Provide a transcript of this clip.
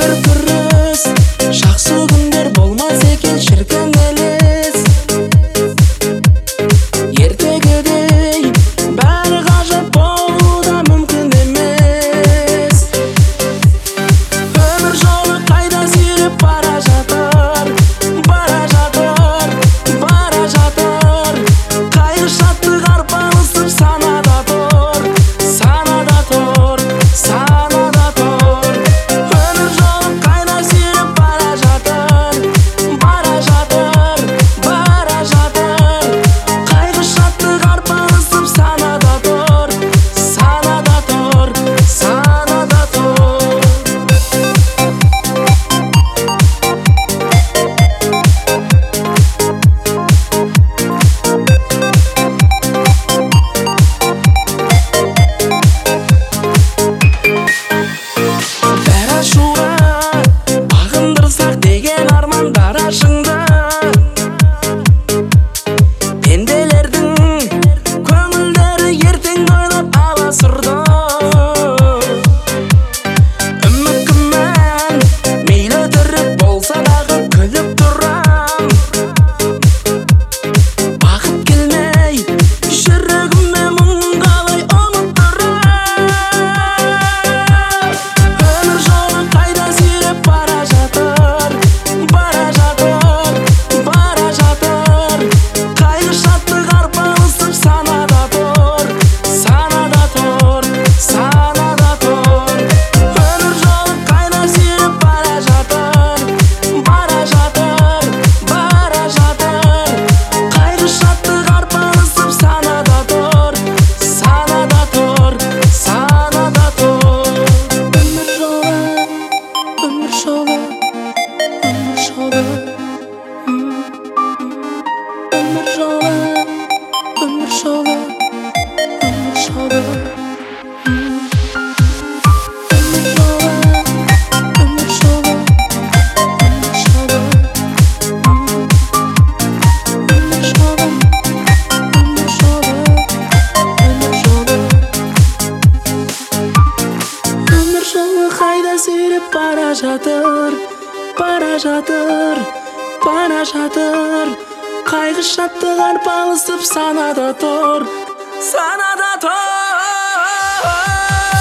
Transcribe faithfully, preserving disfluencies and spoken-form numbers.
өмір күрес, жақсы күндер болмас екен шіркін елес. Ертегідей бәрі ғажап болуы да мүмкін емес. Өмір жолы қайда сүйреп бара жатыр, бара жатыр, бара жатыр. Қайғы шаттық арпалысып санада тұр, санада тұр, санада тұр. Өмір жолы қайда сүйреп бара жатыр, бара жатыр, бара жатыр. Қайғы шаттық арпалысып санада тұр, санада тұр, санада тұр. Бәрі ашуға бағындырсақ деген армандар ашыңды. Пенделердің көңілдері ертең ойлап аласұрды. Үміт күмән мейлі түрі болса дағы күліп тұрам. Бақыт келмей жүрегіме мұңын қалай ұмыттырам. Өмір жолы қайда сүйреп бара жатыр, бара жатыр, бара жатыр. Қайғы шаттық арпалысып санада тұр, санада тұр, санада тұр. Өмір жолы қайда сүйреп бара жатыр, бара жатыр, бара жатыр. Қайғы шаттық арпалысып санада тұр, санада тұр, санада тұр. Өмір жолы, өмір жолы, өмір жолы, өмір жолы, өмір жолы, өмір жолы, өмір жолы, өмір жолы, өмір жолы, өмір жолы, өмір жолы, өмір жолы. Өмір жолы қайда сүйреп бара жатыр, бара жатыр, бара жатыр. Қайғы шаттық арпалысып санада тұр, санада тұр.